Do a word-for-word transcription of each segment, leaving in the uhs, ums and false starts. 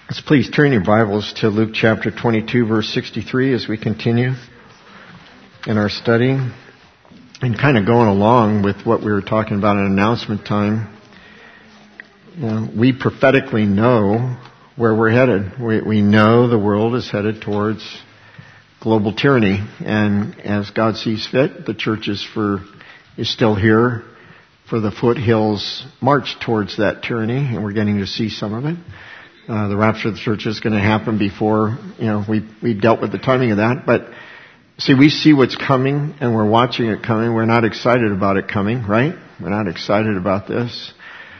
Let's please turn your Bibles to Luke chapter twenty-two, verse sixty-three as we continue in our study. And kind of going along with what we were talking about in announcement time, you know, we prophetically know where we're headed. We, we know the world is headed towards global tyranny. And as God sees fit, the church is, for, is still here for the foothills march towards that tyranny, and we're getting to see some of it. Uh, the rapture of the church is going to happen before, you know, we we dealt with the timing of that. But see, we see what's coming and we're watching it coming. We're not excited about it coming, right? We're not excited about this.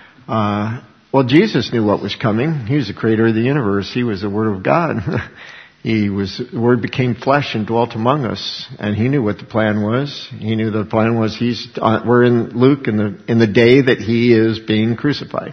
Uh, well, Jesus knew what was coming. He was the creator of the universe. He was the Word of God. He was, the Word became flesh and dwelt among us. And He knew what the plan was. He knew the plan was He's, uh, we're in Luke in the, in the day that He is being crucified.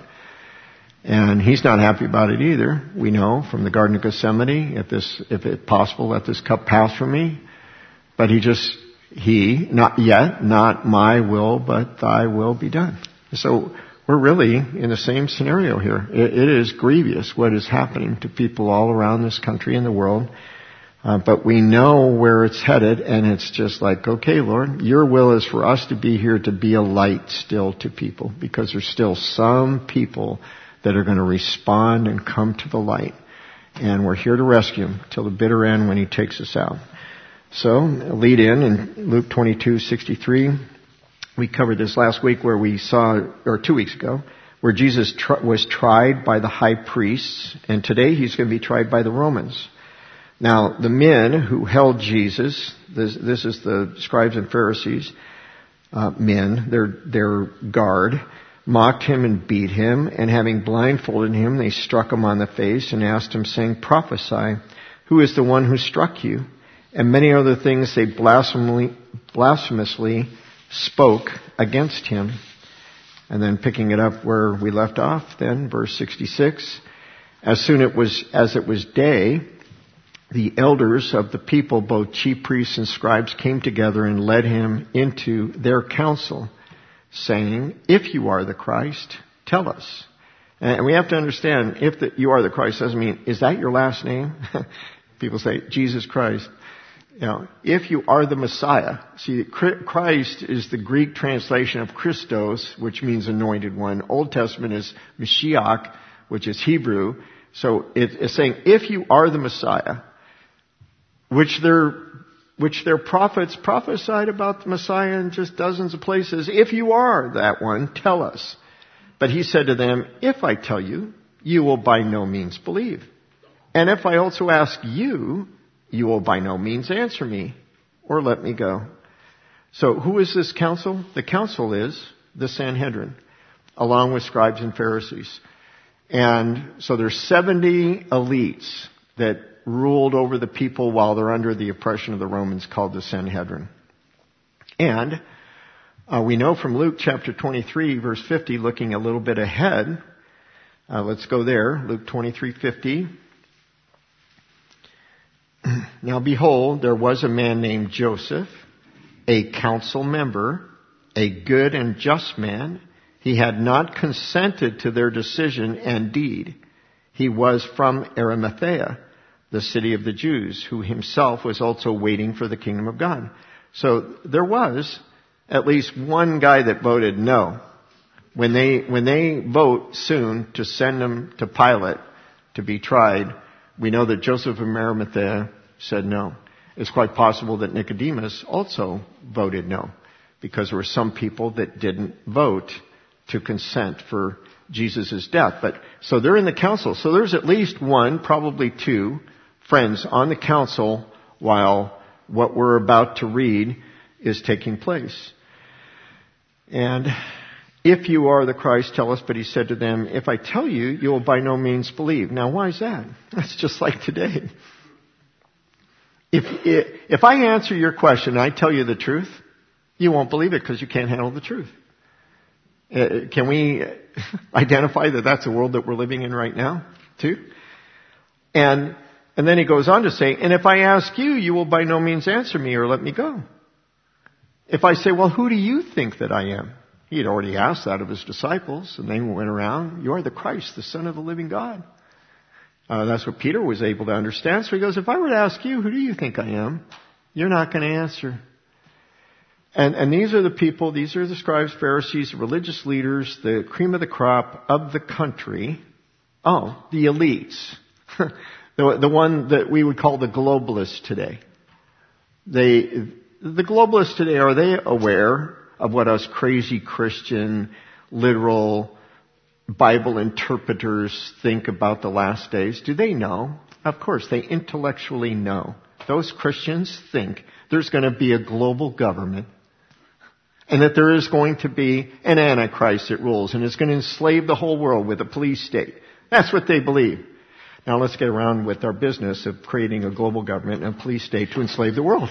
And He's not happy about it either. We know from the Garden of Gethsemane, if this, if it's possible, let this cup pass from me. But He just, He, not yet, not my will, but Thy will be done. So we're really in the same scenario here. It, it is grievous what is happening to people all around this country and the world. Uh, but we know where it's headed, and it's just like, okay, Lord, Your will is for us to be here to be a light still to people, because there's still some people that are going to respond and come to the light. And we're here to rescue them till the bitter end when He takes us out. So, lead in in Luke twenty-two sixty-three. We covered this last week where we saw, or two weeks ago, where Jesus tr- was tried by the high priests, and today He's going to be tried by the Romans. Now, the men who held Jesus, this, this is the scribes and Pharisees, uh, men, their, their guard, mocked Him and beat Him, and having blindfolded Him, they struck Him on the face and asked Him, saying, "Prophesy, who is the one who struck you?" And many other things they blasphemously, blasphemously spoke against Him. And then picking it up where we left off, then verse sixty-six, as soon it was as it was day, the elders of the people, both chief priests and scribes, came together and led Him into their council, saying, "If you are the Christ, tell us." And we have to understand, if the, you are the Christ doesn't mean, is that your last name? People say, Jesus Christ. You know, if you are the Messiah. See, Christ is the Greek translation of Christos, which means anointed one. Old Testament is Mashiach, which is Hebrew. So it's saying, if you are the Messiah, which they're which their prophets prophesied about the Messiah in just dozens of places. If you are that one, tell us. But He said to them, if I tell you, you will by no means believe. And if I also ask you, you will by no means answer me or let me go. So who is this council? The council is the Sanhedrin, along with scribes and Pharisees. And so there's seventy elites that ruled over the people while they're under the oppression of the Romans, called the Sanhedrin. And uh, we know from Luke chapter twenty-three, verse fifty, looking a little bit ahead. Uh, let's go there. Luke twenty-three fifty. Now behold, there was a man named Joseph, a council member, a good and just man. He had not consented to their decision and deed. He was from Arimathea, the city of the Jews, who himself was also waiting for the kingdom of God. So there was at least one guy that voted no. When they, when they vote soon to send him to Pilate to be tried, we know that Joseph of Arimathea said no. It's quite possible that Nicodemus also voted no, because there were some people that didn't vote to consent for Jesus' death. But so they're in the council. So there's at least one, probably two, friends on the council while what we're about to read is taking place. And if you are the Christ, tell us. But He said to them, if I tell you, you will by no means believe. Now, why is that? That's just like today. If, if I answer your question and I tell you the truth, you won't believe it because you can't handle the truth. Uh, can we identify that that's the world that we're living in right now, too? And And then he goes on to say, and if I ask you, you will by no means answer me or let me go. If I say, well, who do you think that I am? He had already asked that of his disciples, and they went around, you are the Christ, the Son of the living God. Uh, that's what Peter was able to understand. So he goes, if I were to ask you, who do you think I am? You're not going to answer. And, and these are the people, these are the scribes, Pharisees, religious leaders, the cream of the crop of the country. Oh, the elites. the, the one that we would call the globalists today. They, the globalists today, are they aware of what us crazy Christian, literal, Bible interpreters think about the last days? Do they know? Of course, they intellectually know. Those Christians think there's going to be a global government and that there is going to be an Antichrist that rules and is going to enslave the whole world with a police state. That's what they believe. Now let's get around with our business of creating a global government and a police state to enslave the world.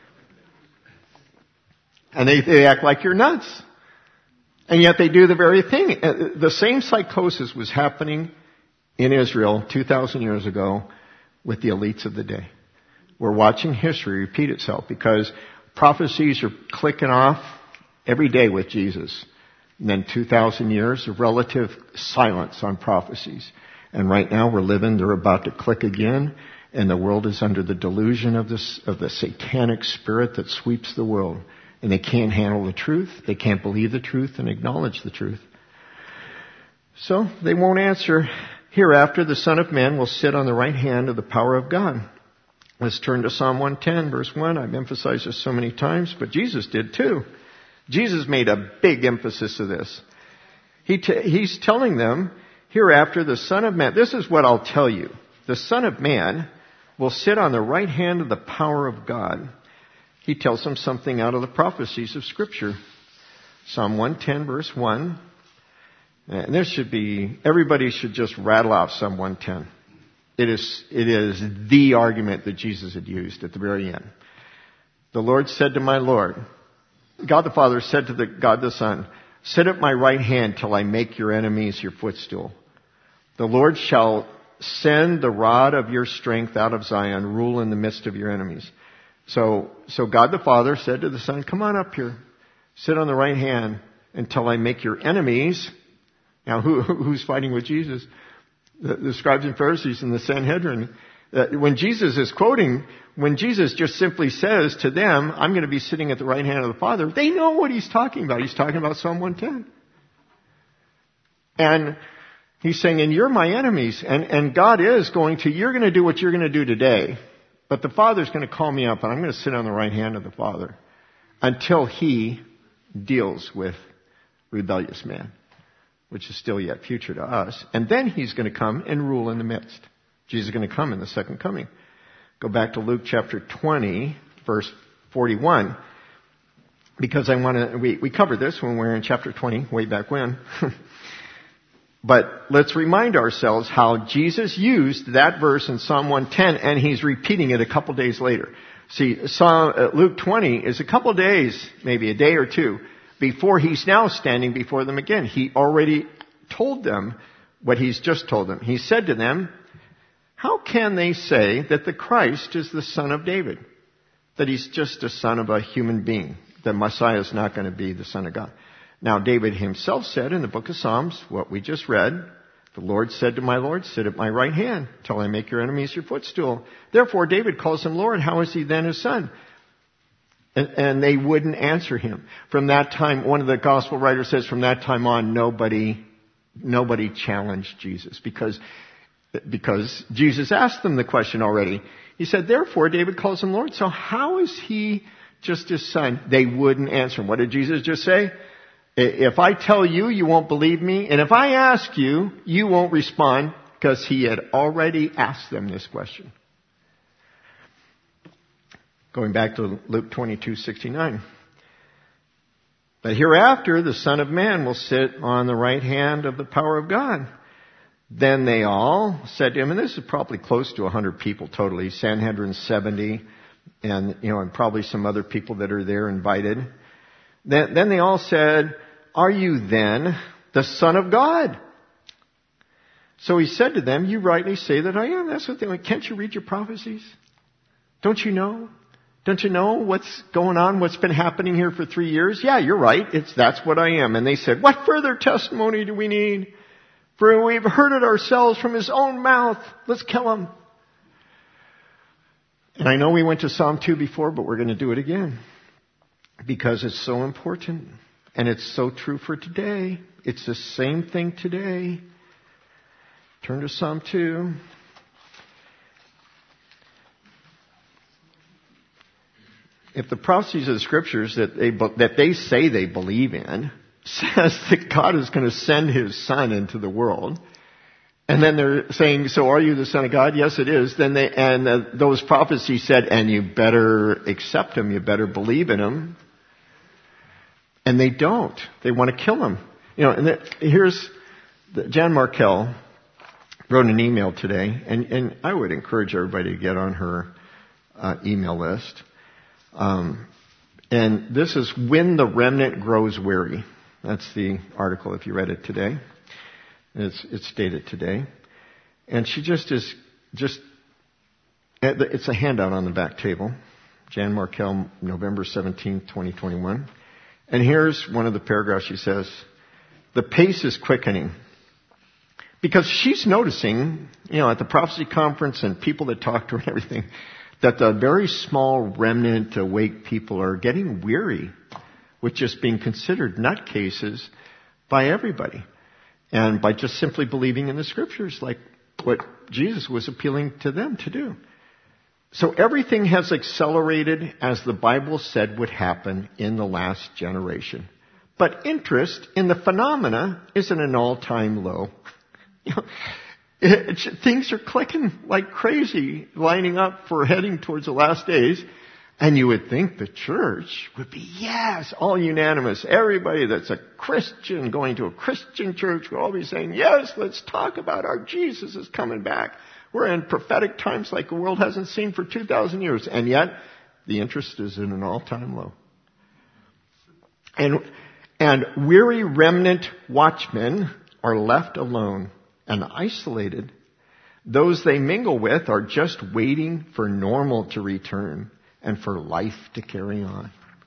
And they, they act like you're nuts. And yet they do the very thing. The same psychosis was happening in Israel two thousand years ago with the elites of the day. We're watching history repeat itself because prophecies are clicking off every day with Jesus. And then two thousand years of relative silence on prophecies. And right now we're living, they're about to click again. And the world is under the delusion of this, of the satanic spirit that sweeps the world. And they can't handle the truth. They can't believe the truth and acknowledge the truth. So they won't answer. Hereafter, the Son of Man will sit on the right hand of the power of God. Let's turn to Psalm one ten, verse one. I've emphasized this so many times, but Jesus did too. Jesus made a big emphasis of this. He t- he's telling them, hereafter, the Son of Man, this is what I'll tell you. The Son of Man will sit on the right hand of the power of God. He tells them something out of the prophecies of Scripture. Psalm one ten, verse one. And this should be, everybody should just rattle off Psalm one ten. It is, it is the argument that Jesus had used at the very end. The Lord said to my Lord, God the Father said to the God the Son, sit at my right hand till I make your enemies your footstool. The Lord shall send the rod of your strength out of Zion, rule in the midst of your enemies. So, so God the Father said to the Son, come on up here, sit on the right hand until I make your enemies. Now, who, who's fighting with Jesus? The, the scribes and Pharisees and the Sanhedrin. Uh, when Jesus is quoting, when Jesus just simply says to them, I'm going to be sitting at the right hand of the Father, they know what he's talking about. He's talking about Psalm one ten. And he's saying, and you're my enemies. And, and God is going to, you're going to do what you're going to do today. But the Father's going to call me up and I'm going to sit on the right hand of the Father until he deals with rebellious man, which is still yet future to us. And then he's going to come and rule in the midst. Jesus is going to come in the second coming. Go back to Luke chapter twenty, verse forty-one. Because I want to, we, we covered this when we were in chapter twenty, way back when. But let's remind ourselves how Jesus used that verse in Psalm one ten, and he's repeating it a couple days later. See, Psalm, uh, Luke twenty is a couple days, maybe a day or two, before he's now standing before them again. He already told them what he's just told them. He said to them, how can they say that the Christ is the son of David? That he's just a son of a human being? That Messiah is not going to be the son of God? Now, David himself said in the book of Psalms, what we just read, the Lord said to my Lord, sit at my right hand till I make your enemies your footstool. Therefore, David calls him Lord. How is he then his son? And, and they wouldn't answer him. From that time, one of the gospel writers says, from that time on, nobody, nobody challenged Jesus because, because Jesus asked them the question already. He said, therefore, David calls him Lord. So how is he just his son? They wouldn't answer him. What did Jesus just say? If I tell you, you won't believe me. And if I ask you, you won't respond, because he had already asked them this question. Going back to Luke twenty-two sixty-nine. But hereafter, the Son of Man will sit on the right hand of the power of God. Then they all said to him, and this is probably close to one hundred people totally, Sanhedrin seventy, and, you know, and probably some other people that are there invited. Then, then they all said, are you then the Son of God? So he said to them, you rightly say that I am. That's what they went, can't you read your prophecies? Don't you know? Don't you know what's going on, what's been happening here for three years? Yeah, you're right. It's, that's what I am. And they said, what further testimony do we need? For we've heard it ourselves from his own mouth. Let's kill him. And I know we went to Psalm two before, but we're going to do it again. Because it's so important. And it's so true for today. It's the same thing today. Turn to Psalm two. If the prophecies of the scriptures that they, that they say they believe in says that God is going to send his son into the world, and then they're saying, so are you the son of God? Yes, it is. Then they, and uh, those prophecies said, and you better accept him, you better believe in him. And they don't. They want to kill him. You know, and the, here's, the, Jan Markell wrote an email today, and, and I would encourage everybody to get on her uh, email list. Um, and this is When the Remnant Grows Weary. That's the article if you read it today. It's, it's dated today. And she just is, just, it's a handout on the back table. Jan Markell, November seventeenth, twenty twenty-one. And here's one of the paragraphs. She says, the pace is quickening. Because she's noticing, you know, at the prophecy conference and people that talk to her and everything, that the very small remnant awake people are getting weary with just being considered nutcases by everybody. And by just simply believing in the scriptures like what Jesus was appealing to them to do. So everything has accelerated as the Bible said would happen in the last generation. But interest in the phenomena is at an all-time low. You know, it, it, things are clicking like crazy, lining up for heading towards the last days. And you would think the church would be, yes, all unanimous. Everybody that's a Christian going to a Christian church would all be saying, yes, let's talk about our Jesus is coming back. We're in prophetic times like the world hasn't seen for two thousand years. And yet, the interest is in an all-time low. And, and weary remnant watchmen are left alone and isolated. Those they mingle with are just waiting for normal to return and for life to carry on.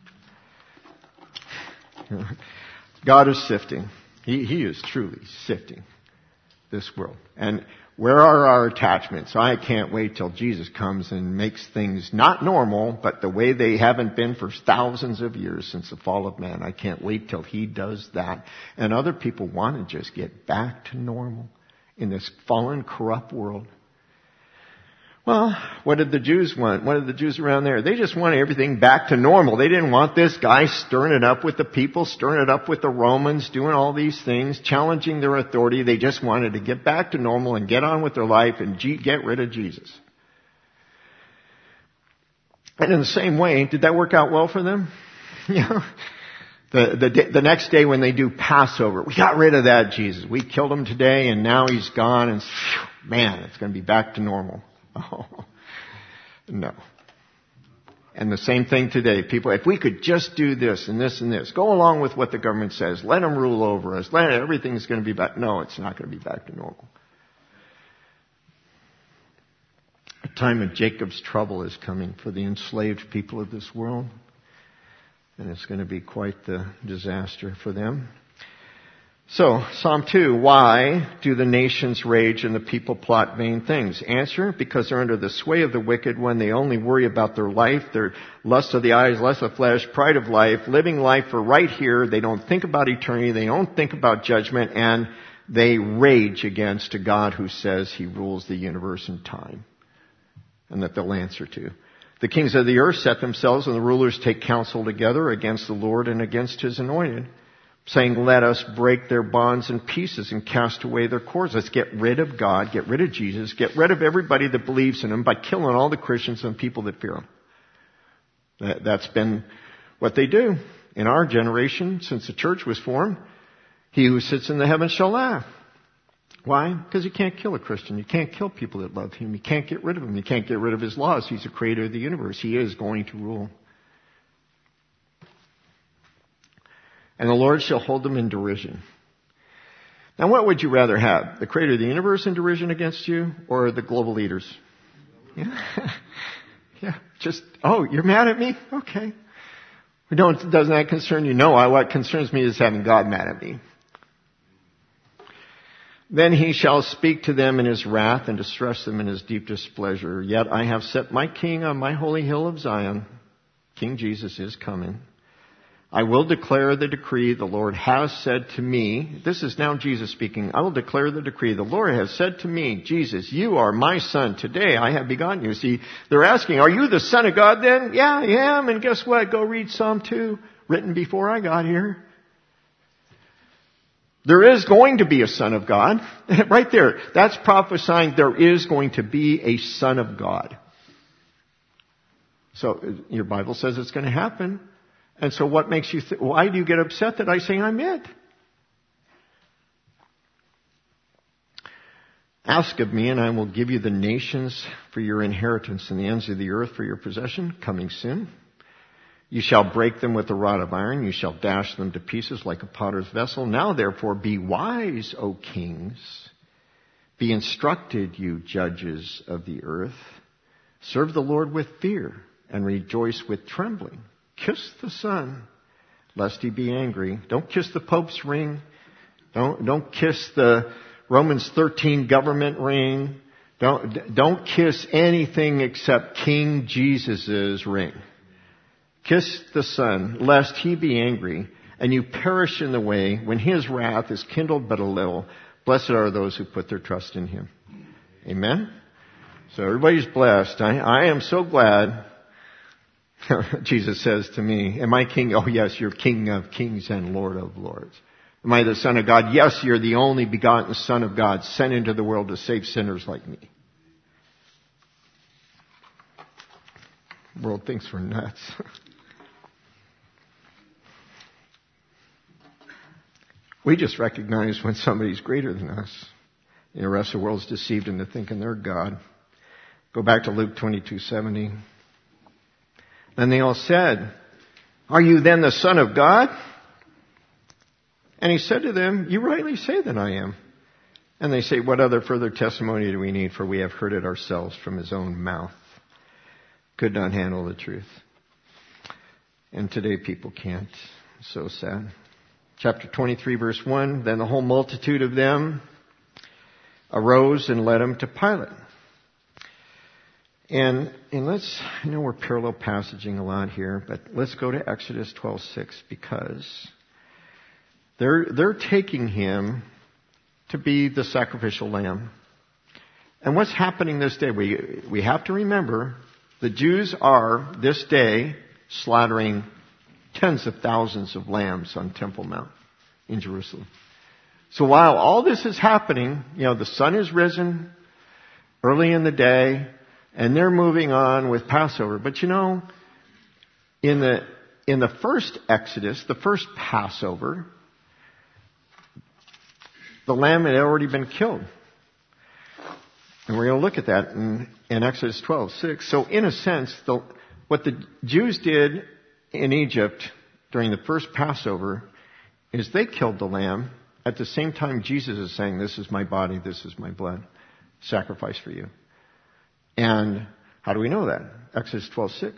God is sifting. He, he is truly sifting this world. And where are our attachments? I can't wait till Jesus comes and makes things not normal, but the way they haven't been for thousands of years since the fall of man. I can't wait till he does that. And other people want to just get back to normal in this fallen, corrupt world. Well, what did the Jews want? What did the Jews around there? They just wanted everything back to normal. They didn't want this guy stirring it up with the people, stirring it up with the Romans, doing all these things, challenging their authority. They just wanted to get back to normal and get on with their life and get rid of Jesus. And in the same way, did that work out well for them? You know, the, the, the next day when they do Passover, we got rid of that Jesus. We killed him today and now he's gone and man, it's going to be back to normal. Oh, no. And the same thing today. People, if we could just do this and this and this, go along with what the government says, let them rule over us, let everything's going to be back. No, it's not going to be back to normal. A time of Jacob's trouble is coming for the enslaved people of this world. And it's going to be quite the disaster for them. So, Psalm two, why do the nations rage and the people plot vain things? Answer, because they're under the sway of the wicked one. They only worry about their life, their lust of the eyes, lust of flesh, pride of life, living life for right here. They don't think about eternity. They don't think about judgment. And they rage against a God who says he rules the universe in time. And that they'll answer to. The kings of the earth set themselves and the rulers take counsel together against the Lord and against his anointed, saying, let us break their bonds in pieces and cast away their cords. Let's get rid of God, get rid of Jesus, get rid of everybody that believes in him by killing all the Christians and people that fear him. That, that's been what they do in our generation since the church was formed. He who sits in the heavens shall laugh. Why? Because you can't kill a Christian. You can't kill people that love him. You can't get rid of him. You can't get rid of his laws. He's the creator of the universe. He is going to rule. And the Lord shall hold them in derision. Now what would you rather have? The creator of the universe in derision against you or the global leaders? Yeah. yeah. Just, oh, you're mad at me? Okay. Don't, doesn't that concern you? No, I, what concerns me is having God mad at me. Then he shall speak to them in his wrath and distress them in his deep displeasure. Yet I have set my king on my holy hill of Zion. King Jesus is coming. I will declare the decree the Lord has said to me. This is now Jesus speaking. I will declare the decree. The Lord has said to me, Jesus, you are my son. Today I have begotten you. See, they're asking, are you the son of God then? Yeah, I am. And guess what? Go read Psalm two, written before I got here. There is going to be a son of God. Right there. That's prophesying there is going to be a son of God. So your Bible says it's going to happen. And so what makes you, th- why do you get upset that I say I'm it? Ask of me and I will give you the nations for your inheritance and the ends of the earth for your possession, coming soon. You shall break them with a rod of iron. You shall dash them to pieces like a potter's vessel. Now therefore be wise, O kings. Be instructed, you judges of the earth. Serve the Lord with fear and rejoice with trembling. Kiss the Son, lest he be angry. Don't kiss the Pope's ring. Don't, don't kiss the Romans thirteen government ring. Don't, don't kiss anything except King Jesus' ring. Kiss the Son, lest he be angry, and you perish in the way when his wrath is kindled but a little. Blessed are those who put their trust in him. Amen? So everybody's blessed. I, I am so glad. Jesus says to me, am I king? Oh yes, you're King of kings and Lord of lords. Am I the Son of God? Yes, you're the only begotten Son of God, sent into the world to save sinners like me. The world thinks we're nuts. We just recognize when somebody's greater than us. You know, the rest of the world's deceived into thinking they're God. Go back to Luke twenty-two seventy. Then they all said, are you then the Son of God? And he said to them, you rightly say that I am. And they say, what other further testimony do we need? For we have heard it ourselves from his own mouth. Could not handle the truth. And today people can't. So sad. Chapter twenty-three, verse one, then the whole multitude of them arose and led him to Pilate. And, and let's, I know we're parallel passaging a lot here, but let's go to Exodus twelve six because they're, they're taking him to be the sacrificial lamb. And what's happening this day? We, we have to remember the Jews are this day slaughtering tens of thousands of lambs on Temple Mount in Jerusalem. So while all this is happening, you know, the sun is risen early in the day, and they're moving on with Passover. But you know, in the in the first Exodus, the first Passover, the lamb had already been killed. And we're going to look at that in, in Exodus twelve six. So in a sense, the, what the Jews did in Egypt during the first Passover is they killed the lamb at the same time Jesus is saying, this is my body, this is my blood, sacrifice for you. And how do we know that? Exodus twelve six.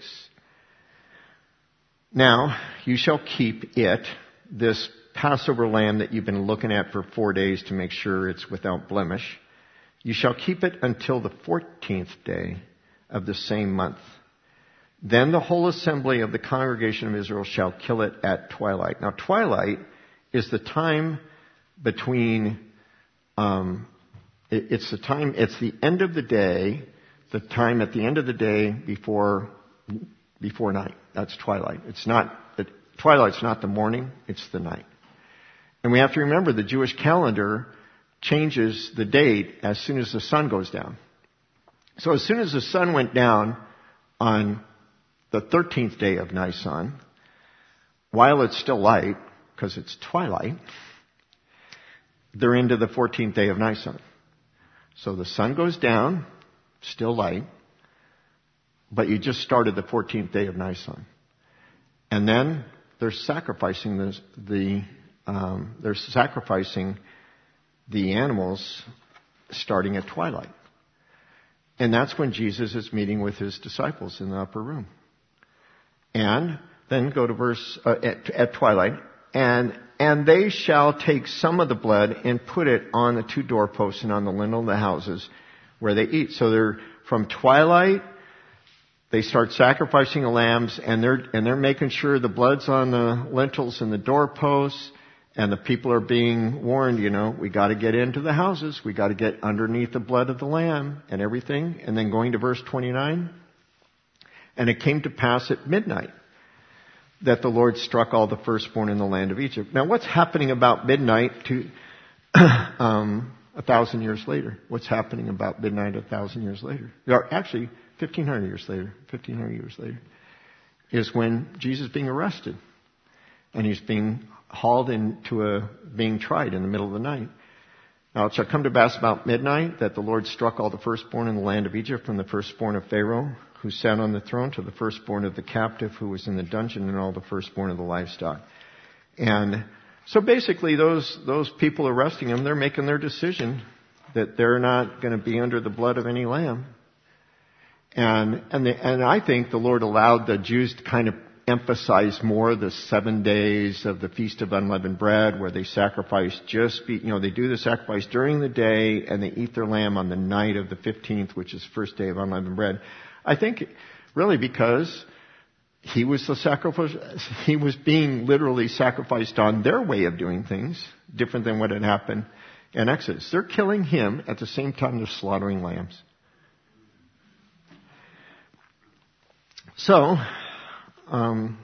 Now, you shall keep it, this Passover lamb that you've been looking at for four days to make sure it's without blemish. You shall keep it until the fourteenth day of the same month. Then the whole assembly of the congregation of Israel shall kill it at twilight. Now, twilight is the time between, um, it, it's the time, it's the end of the day, the time at the end of the day before, before night. That's twilight. It's not, it, twilight's not the morning, it's the night. And we have to remember the Jewish calendar changes the date as soon as the sun goes down. So as soon as the sun went down on the thirteenth day of Nisan, while it's still light, because it's twilight, they're into the fourteenth day of Nisan. So the sun goes down, still light, but you just started the fourteenth day of Nisan. And then they're sacrificing the, the um, they're sacrificing the animals starting at twilight. And that's when Jesus is meeting with his disciples in the upper room. And then go to verse, uh, at, at twilight, And and they shall take some of the blood and put it on the two doorposts and on the lintel of the houses where they eat. So they're from twilight, they start sacrificing the lambs, and they're and they're making sure the blood's on the lintels and the doorposts, and the people are being warned, you know, we got to get into the houses, we got to get underneath the blood of the lamb and everything. And then going to verse twenty-nine, and it came to pass at midnight that the Lord struck all the firstborn in the land of Egypt. Now, what's happening about midnight to um, a thousand years later? What's happening about midnight a thousand years later? Or actually, fifteen hundred years later. Fifteen hundred years later is when Jesus is being arrested, and he's being hauled into a being tried in the middle of the night. Now, it shall come to pass about midnight that the Lord struck all the firstborn in the land of Egypt, from the firstborn of Pharaoh, who sat on the throne, to the firstborn of the captive who was in the dungeon, and all the firstborn of the livestock. And so basically those those people arresting him, they're making their decision that they're not going to be under the blood of any lamb. And and the, and I think the Lord allowed the Jews to kind of emphasize more the seven days of the Feast of Unleavened Bread, where they sacrifice just, be, you know, they do the sacrifice during the day, and they eat their lamb on the night of the fifteenth, which is the first day of Unleavened Bread. I think really because he was the sacrifice, he was being literally sacrificed on their way of doing things, different than what had happened in Exodus. They're killing him at the same time they're slaughtering lambs. So, um,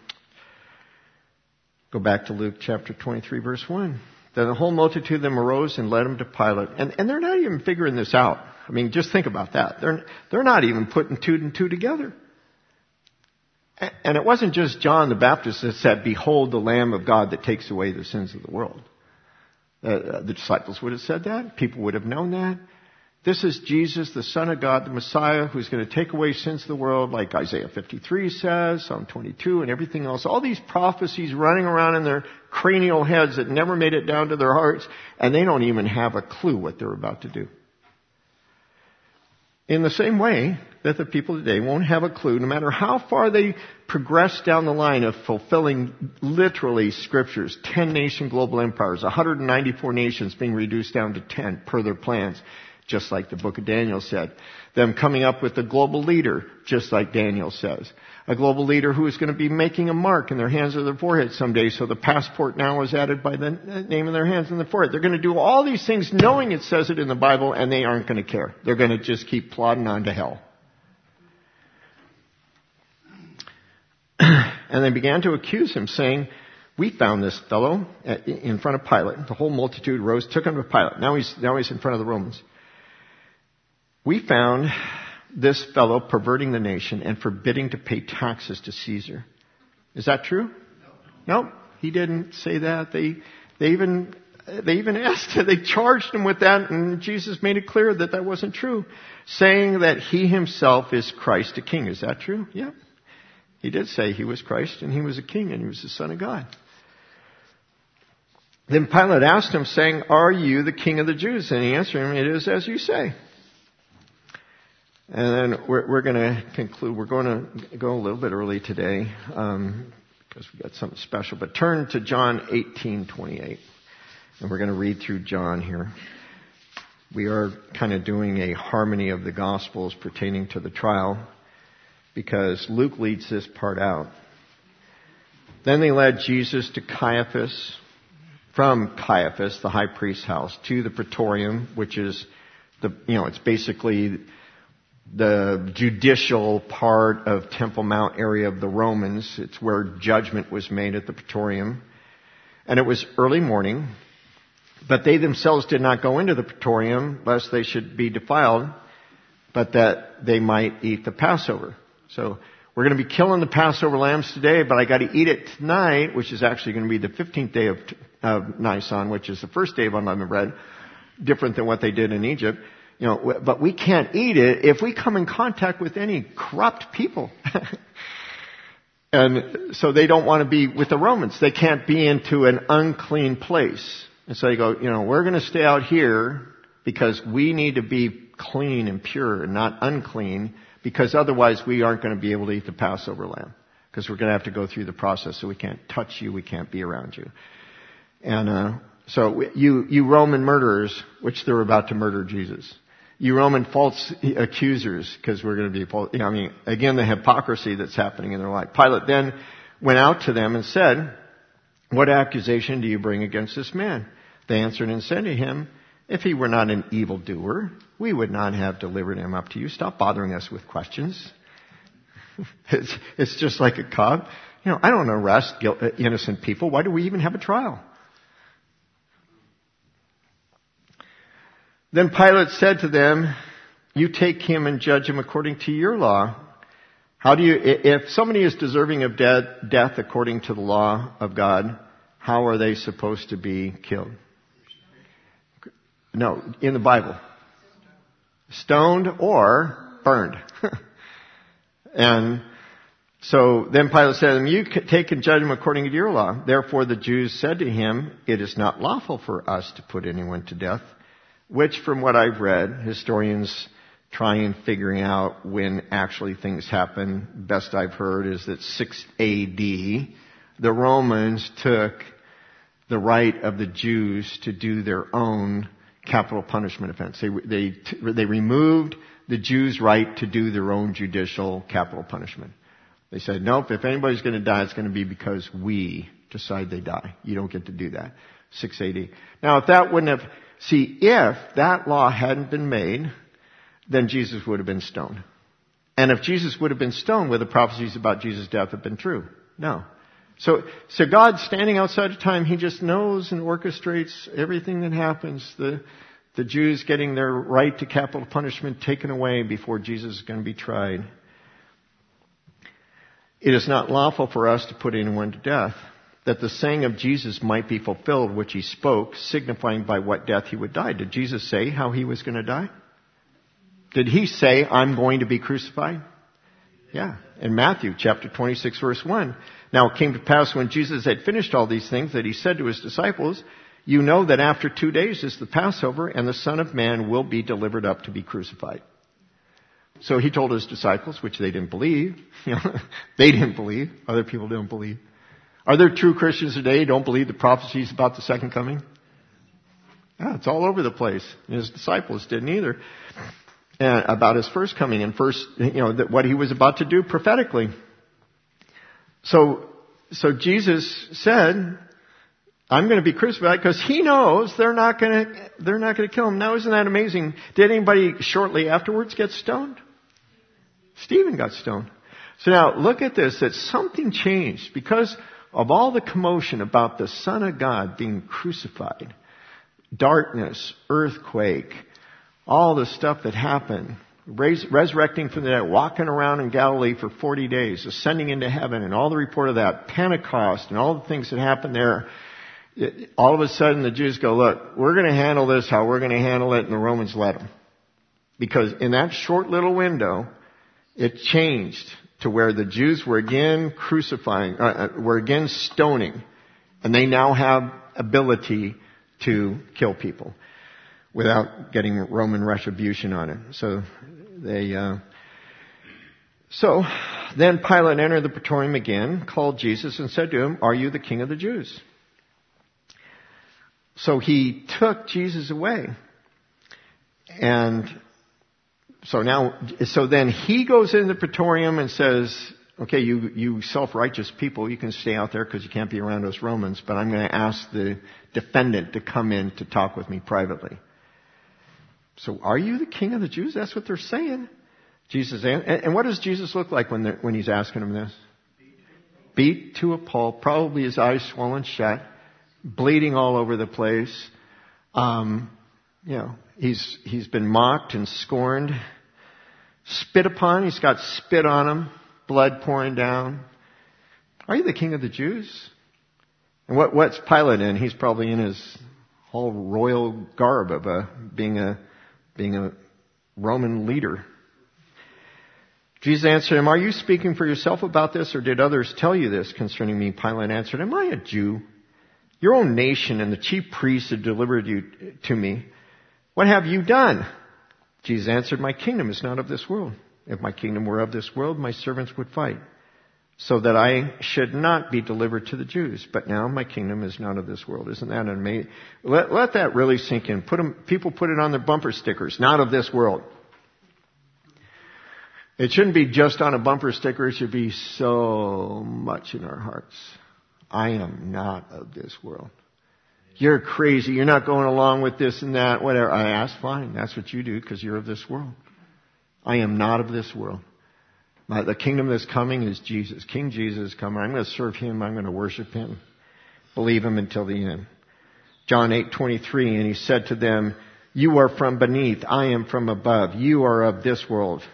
go back to Luke chapter twenty-three, verse one. Then the whole multitude of them arose and led him to Pilate. And, and they're not even figuring this out. I mean, just think about that. They're, they're not even putting two and two together. And it wasn't just John the Baptist that said, "Behold the Lamb of God that takes away the sins of the world." Uh, the disciples would have said that. People would have known that. This is Jesus, the Son of God, the Messiah, who's going to take away sins of the world, like Isaiah fifty-three says, Psalm twenty-two, and everything else. All these prophecies running around in their cranial heads that never made it down to their hearts, and they don't even have a clue what they're about to do. In the same way that the people today won't have a clue, no matter how far they progress down the line of fulfilling literally scriptures, ten nation global empires, one hundred ninety-four nations being reduced down to ten per their plans, just like the book of Daniel said. Them coming up with a global leader, just like Daniel says. A global leader who is going to be making a mark in their hands or their forehead someday, so the passport now is added by the name of their hands and their forehead. They're going to do all these things knowing it says it in the Bible, and they aren't going to care. They're going to just keep plodding on to hell. And they began to accuse him, saying, "We found this fellow in front of Pilate." The whole multitude rose, took him to Pilate. Now he's, now he's in front of the Romans. "We found this fellow perverting the nation and forbidding to pay taxes to Caesar." Is that true? No, he didn't say that. They, they even, they even asked, they charged him with that, and Jesus made it clear that that wasn't true, saying that he himself is Christ, a king. Is that true? Yeah. He did say he was Christ, and he was a king, and he was the Son of God. Then Pilate asked him, saying, "Are you the king of the Jews?" And he answered him, "It is as you say." And then we're, we're going to conclude. We're going to go a little bit early today um, because we got something special. But turn to John eighteen twenty-eight, and we're going to read through John here. We are kind of doing a harmony of the Gospels pertaining to the trial, because Luke leads this part out. Then they led Jesus to Caiaphas, from Caiaphas, the high priest's house, to the Praetorium, which is the, you know, it's basically the judicial part of Temple Mount area of the Romans. It's where judgment was made at the Praetorium. And it was early morning, but they themselves did not go into the Praetorium lest they should be defiled, but that they might eat the Passover. So we're going to be killing the Passover lambs today, but I got to eat it tonight, which is actually going to be the fifteenth day of, of Nisan, which is the first day of unleavened bread, different than what they did in Egypt. You know, but we can't eat it if we come in contact with any corrupt people. And so they don't want to be with the Romans. They can't be into an unclean place. And so they go, you know, we're going to stay out here because we need to be clean and pure and not unclean, because otherwise we aren't going to be able to eat the Passover lamb. because we're going to have to go through the process, so we can't touch you, we can't be around you. And uh, so you, you Roman murderers, which they're about to murder Jesus. You Roman false accusers, because we're going to be, you know, I mean, again, the hypocrisy that's happening in their life. Pilate then went out to them and said, what accusation do you bring against this man? They answered and said to him, if he were not an evildoer, we would not have delivered him up to you. Stop bothering us with questions. it's, it's just like a cop. You know, I don't arrest innocent people. Why do we even have a trial? Then Pilate said to them, you take him and judge him according to your law. How do you, if somebody is deserving of death, death according to the law of God, how are they supposed to be killed? No, in the Bible. Stoned or burned. And so then Pilate said to them, you take and judge him according to your law. Therefore the Jews said to him, it is not lawful for us to put anyone to death. Which, from what I've read, historians trying figuring out when actually things happen, best I've heard is that six A D, the Romans took the right of the Jews to do their own capital punishment offense. They, they, they removed the Jews' right to do their own judicial capital punishment. They said, nope, if anybody's going to die, it's going to be because we decide they die. You don't get to do that. six A D. Now, if that wouldn't have, see, if that law hadn't been made, then Jesus would have been stoned. And if Jesus would have been stoned, would the prophecies about Jesus' death have been true? No. So, so God standing outside of time, He just knows and orchestrates everything that happens. The, the Jews getting their right to capital punishment taken away before Jesus is going to be tried. It is not lawful for us to put anyone to death, that the saying of Jesus might be fulfilled, which He spoke, signifying by what death He would die. Did Jesus say how He was going to die? Did He say, I'm going to be crucified? Yeah. In Matthew chapter twenty-six, verse one. Now it came to pass when Jesus had finished all these things that He said to His disciples, you know that after two days is the Passover, and the Son of Man will be delivered up to be crucified. So He told His disciples, which they didn't believe. You know, they didn't believe. Other people didn't believe. Are there true Christians today who don't believe the prophecies about the second coming? Yeah, it's all over the place. And His disciples didn't either. And about His first coming and first, you know, that what He was about to do prophetically. So, so Jesus said, I'm going to be crucified because He knows they're not going to, they're not going to kill Him. Now, isn't that amazing? Did anybody shortly afterwards get stoned? Stephen got stoned. So now look at this, that something changed because of all the commotion about the Son of God being crucified. Darkness, earthquake, all the stuff that happened. Res- resurrecting from the dead, walking around in Galilee for forty days, ascending into heaven, and all the report of that, Pentecost, and all the things that happened there. It, all of a sudden the Jews go, look, we're going to handle this how we're going to handle it, and the Romans let them. Because in that short little window, it changed to where the Jews were again crucifying, uh, were again stoning, and they now have ability to kill people without getting Roman retribution on it. So they, uh, so then Pilate entered the praetorium again, called Jesus, and said to him, are you the King of the Jews? So he took Jesus away. And so now, so then he goes into the praetorium and says, okay, you, you self-righteous people, you can stay out there because you can't be around us Romans, but I'm going to ask the defendant to come in to talk with me privately. So are you the King of the Jews? That's what they're saying. Jesus, and, and what does Jesus look like when when He's asking them this? Beat to a pulp, probably his eyes swollen shut, bleeding all over the place. Um, you know, he's he's been mocked and scorned, spit upon. He's got spit on him, blood pouring down. Are you the King of the Jews? And what what's Pilate in? He's probably in his whole royal garb of a being a being a Roman leader. Jesus answered him, are you speaking for yourself about this, or did others tell you this concerning me? Pilate answered, am I a Jew? Your own nation and the chief priests have delivered you to me. What have you done? Jesus answered, my kingdom is not of this world. If my kingdom were of this world, my servants would fight, so that I should not be delivered to the Jews. But now my kingdom is not of this world. Isn't that amazing? Let, let that really sink in. Put them, people put it on their bumper stickers. Not of this world. It shouldn't be just on a bumper sticker. It should be so much in our hearts. I am not of this world. You're crazy. You're not going along with this and that, whatever. I asked, fine. That's what you do because you're of this world. I am not of this world. My, the kingdom that's coming is Jesus. King Jesus is coming. I'm going to serve Him. I'm going to worship Him. Believe Him until the end. John eight twenty-three, and He said to them, you are from beneath. I am from above. You are of this world.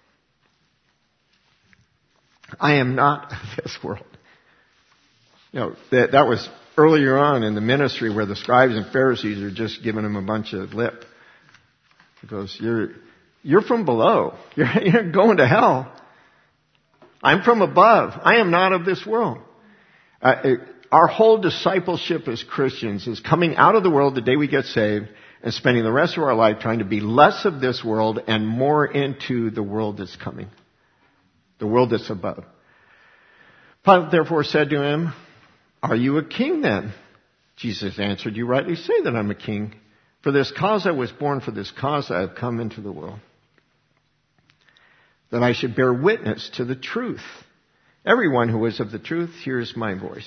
I am not of this world. You know, that, that was earlier on in the ministry where the scribes and Pharisees are just giving Him a bunch of lip. Because you're, you're from below. You're, you're going to hell. I'm from above. I am not of this world. Uh, it, our whole discipleship as Christians is coming out of the world the day we get saved and spending the rest of our life trying to be less of this world and more into the world that's coming. The world that's above. Pilate therefore said to him, are you a king then? Jesus answered, you rightly say that I'm a king. For this cause I was born, for this cause I have come into the world. That I should bear witness to the truth. Everyone who is of the truth hears my voice.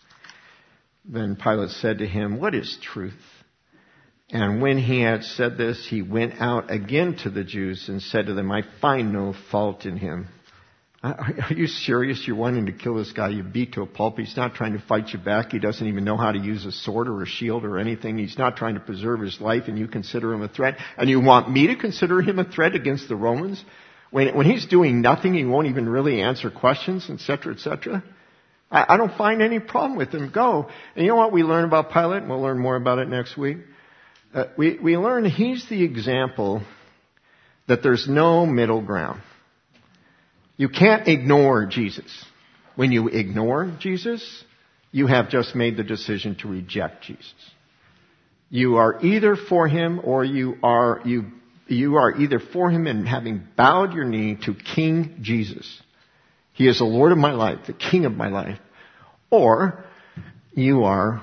Then Pilate said to him, what is truth? And when he had said this, he went out again to the Jews and said to them, I find no fault in him. Are you serious? You're wanting to kill this guy you beat to a pulp. He's not trying to fight you back. He doesn't even know how to use a sword or a shield or anything. He's not trying to preserve his life, and you consider him a threat. And you want me to consider him a threat against the Romans? When, when he's doing nothing, he won't even really answer questions, et cetera, et cetera. I, I don't find any problem with him. Go. And you know what we learn about Pilate? And we'll learn more about it next week. Uh, we, we learn he's the example that there's no middle ground. You can't ignore Jesus. When you ignore Jesus, you have just made the decision to reject Jesus. You are either for Him or you are, you, you are either for Him in having bowed your knee to King Jesus. He is the Lord of my life, the King of my life. Or you are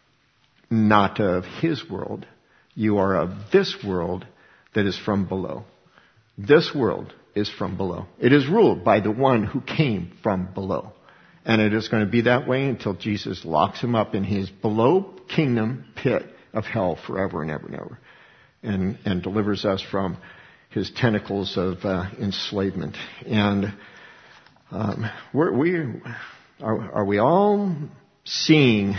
not of His world. You are of this world that is from below. This world is from below. It is ruled by the one who came from below. And it is going to be that way until Jesus locks him up in His below kingdom pit of hell forever and ever and ever. And, and delivers us from His tentacles of uh, enslavement. And um, we're, we are, are we all seeing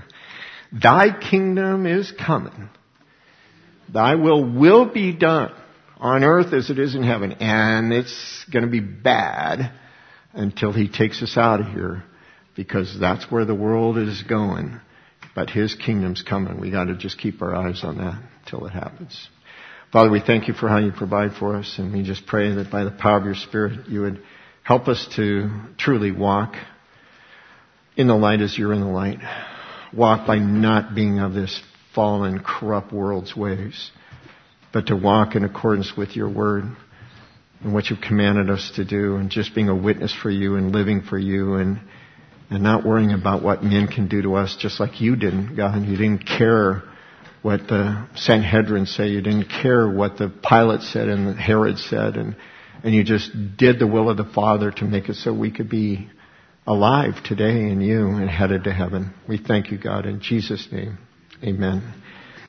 Thy kingdom is coming. Thy will will be done on earth as it is in heaven. And it's going to be bad until He takes us out of here, because that's where the world is going. But His kingdom's coming. We got to just keep our eyes on that until it happens. Father, we thank You for how You provide for us, and we just pray that by the power of Your Spirit, You would help us to truly walk in the light as You're in the light. Walk by not being of this fallen, corrupt world's ways, but to walk in accordance with Your word and what You've commanded us to do, and just being a witness for You and living for You, and and not worrying about what men can do to us, just like You didn't, God. You didn't care what the Sanhedrin say. You didn't care what the Pilate said and the Herod said, and and You just did the will of the Father to make it so we could be alive today in You and headed to heaven. We thank You, God, in Jesus' name. Amen.